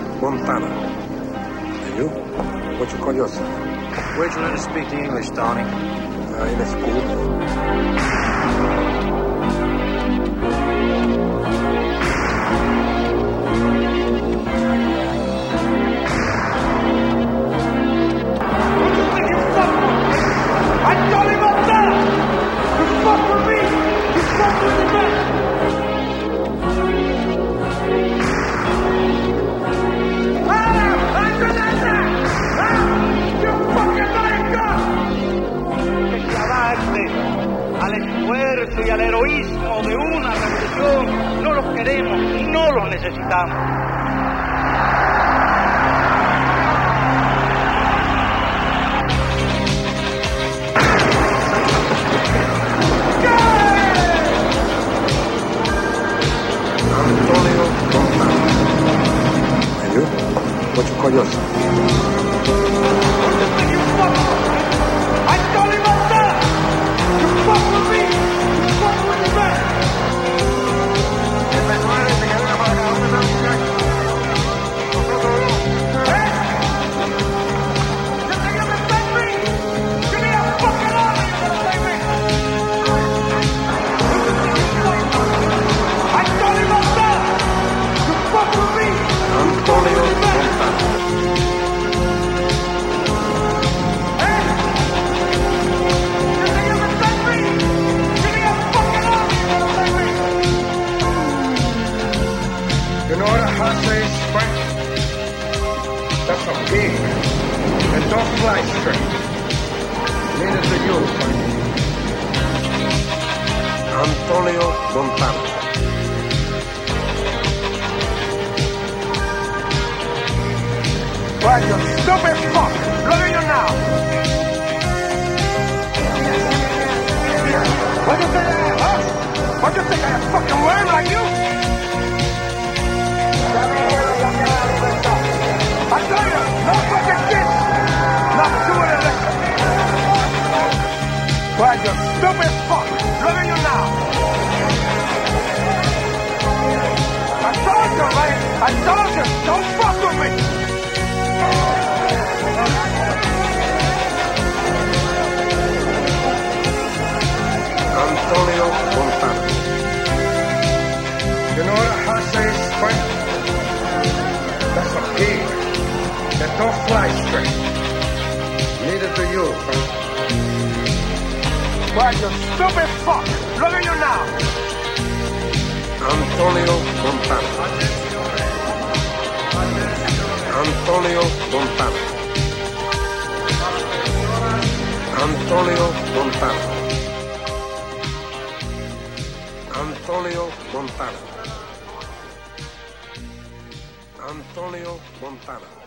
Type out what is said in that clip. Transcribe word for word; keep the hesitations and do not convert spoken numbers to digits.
Montana. And you? What you call yourself? Where'd you learn to speak the English, Donnie? Uh, in a school. Al esfuerzo y al heroísmo de una revolución, no los queremos, no los necesitamos. Antonio Montana. And you? What you call yourself? You know what a horse is, Frank? That's a pig. It don't fly straight. Neither do you, Frank. Antonio Montana. Why, you stupid fuck! Look at you now! What do you think I am, huh? What do you think I am, fucking worm like you? I tell you, no fucking kids! Not doing it like Why, you stupid fuck! Look at you now! I told you, right? I told you, don't fuck with me! Antonio Montana. You know what a horse is, Frank? That's a pig. That don't fly straight. Neither do you, Frank. Why, you stupid fuck! Look at you now! Antonio Montana. Antonio Montana. Antonio Montana. Antonio Montana. Antonio Montana.